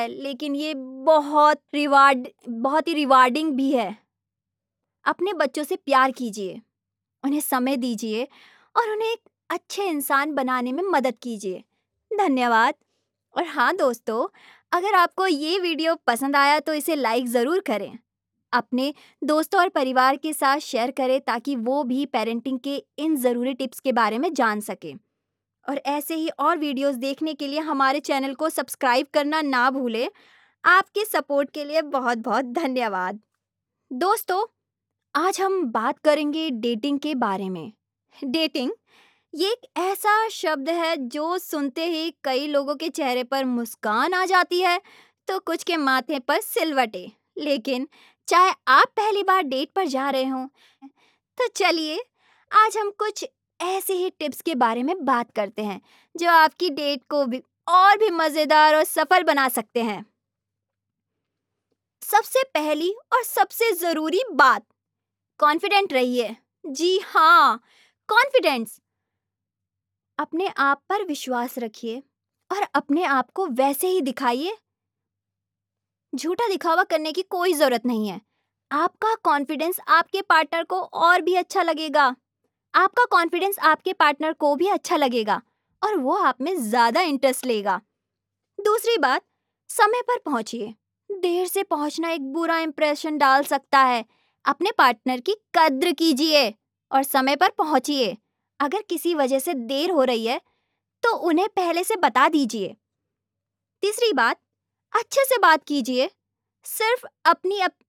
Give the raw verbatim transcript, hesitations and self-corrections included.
लेकिन ये बहुत रिवार्ड बहुत ही रिवार्डिंग भी है। अपने बच्चों से प्यार कीजिए, उन्हें समय दीजिए और उन्हें एक अच्छे इंसान बनाने में मदद कीजिए। धन्यवाद। और हाँ दोस्तों, अगर आपको ये वीडियो पसंद आया तो इसे लाइक ज़रूर करें। अपने दोस्तों और परिवार के साथ शेयर करें ताकि वो भी पेरेंटिंग के इन ज़रूरी टिप्स के बारे में जान सकें। और ऐसे ही और वीडियोस देखने के लिए हमारे चैनल को सब्सक्राइब करना ना भूलें। आपके सपोर्ट के लिए बहुत बहुत धन्यवाद। दोस्तों, आज हम बात करेंगे डेटिंग के बारे में। डेटिंग ये एक ऐसा शब्द है जो सुनते ही कई लोगों के चेहरे पर मुस्कान आ जाती है तो कुछ के माथे पर सिलवटें। लेकिन चाहे आप पहली बार डेट पर जा रहे हों, तो चलिए आज हम कुछ ऐसे ही टिप्स के बारे में बात करते हैं जो आपकी डेट को भी और भी मज़ेदार और सफल बना सकते हैं। सबसे पहली और सबसे ज़रूरी बात, कॉन्फिडेंट रहिए। जी हाँ, कॉन्फिडेंस। अपने आप पर विश्वास रखिए और अपने आप को वैसे ही दिखाइए। झूठा दिखावा करने की कोई ज़रूरत नहीं है। आपका कॉन्फिडेंस आपके पार्टनर को और भी अच्छा लगेगा। आपका कॉन्फिडेंस आपके पार्टनर को भी अच्छा लगेगा और वो आप में ज़्यादा इंटरेस्ट लेगा। दूसरी बात, समय पर पहुंचिए। देर से पहुंचना एक बुरा इंप्रेशन डाल सकता है। अपने पार्टनर की कद्र कीजिए और समय पर पहुंचिए। अगर किसी वजह से देर हो रही है तो उन्हें पहले से बता दीजिए। तीसरी बात, अच्छे से बात कीजिए। सिर्फ अपनी अप,